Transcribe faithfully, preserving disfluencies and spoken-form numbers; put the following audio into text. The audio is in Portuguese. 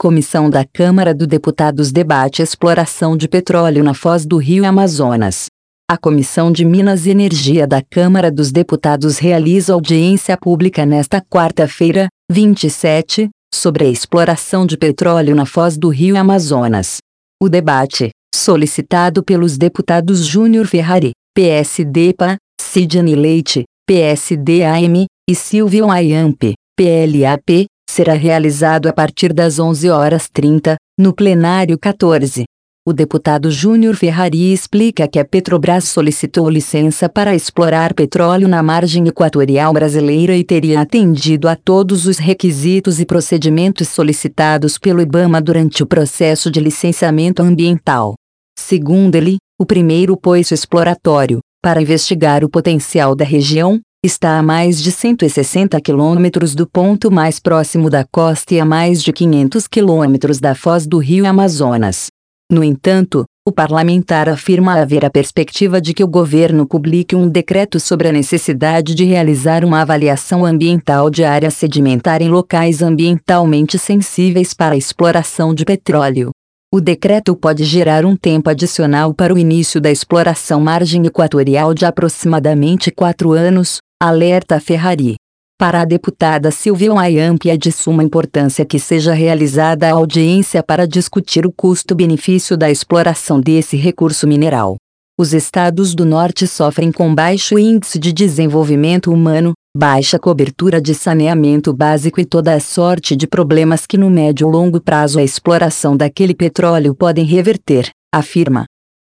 Comissão da Câmara dos Deputados debate exploração de petróleo na foz do Rio Amazonas. A Comissão de Minas e Energia da Câmara dos Deputados realiza audiência pública nesta quarta-feira, vinte e sete, sobre a exploração de petróleo na foz do Rio Amazonas. O debate, solicitado pelos deputados Júnior Ferrari, P S D P A, Sidney Leite, P S D A M, e Silvio Ayampe, P L A P, será realizado a partir das onze horas e trinta, no plenário quatorze. O deputado Júnior Ferrari explica que a Petrobras solicitou licença para explorar petróleo na margem equatorial brasileira e teria atendido a todos os requisitos e procedimentos solicitados pelo IBAMA durante o processo de licenciamento ambiental. Segundo ele, o primeiro poço exploratório, para investigar o potencial da região, está a mais de cento e sessenta quilômetros do ponto mais próximo da costa e a mais de quinhentos quilômetros da foz do Rio Amazonas. No entanto, o parlamentar afirma haver a perspectiva de que o governo publique um decreto sobre a necessidade de realizar uma avaliação ambiental de área sedimentar em locais ambientalmente sensíveis para a exploração de petróleo. O decreto pode gerar um tempo adicional para o início da exploração margem equatorial de aproximadamente quatro anos, alerta Ferrari. Para a deputada Silvia Ayampe é de suma importância que seja realizada a audiência para discutir o custo-benefício da exploração desse recurso mineral. Os estados do norte sofrem com baixo índice de desenvolvimento humano, baixa cobertura de saneamento básico e toda a sorte de problemas que no médio e longo prazo a exploração daquele petróleo podem reverter, afirma.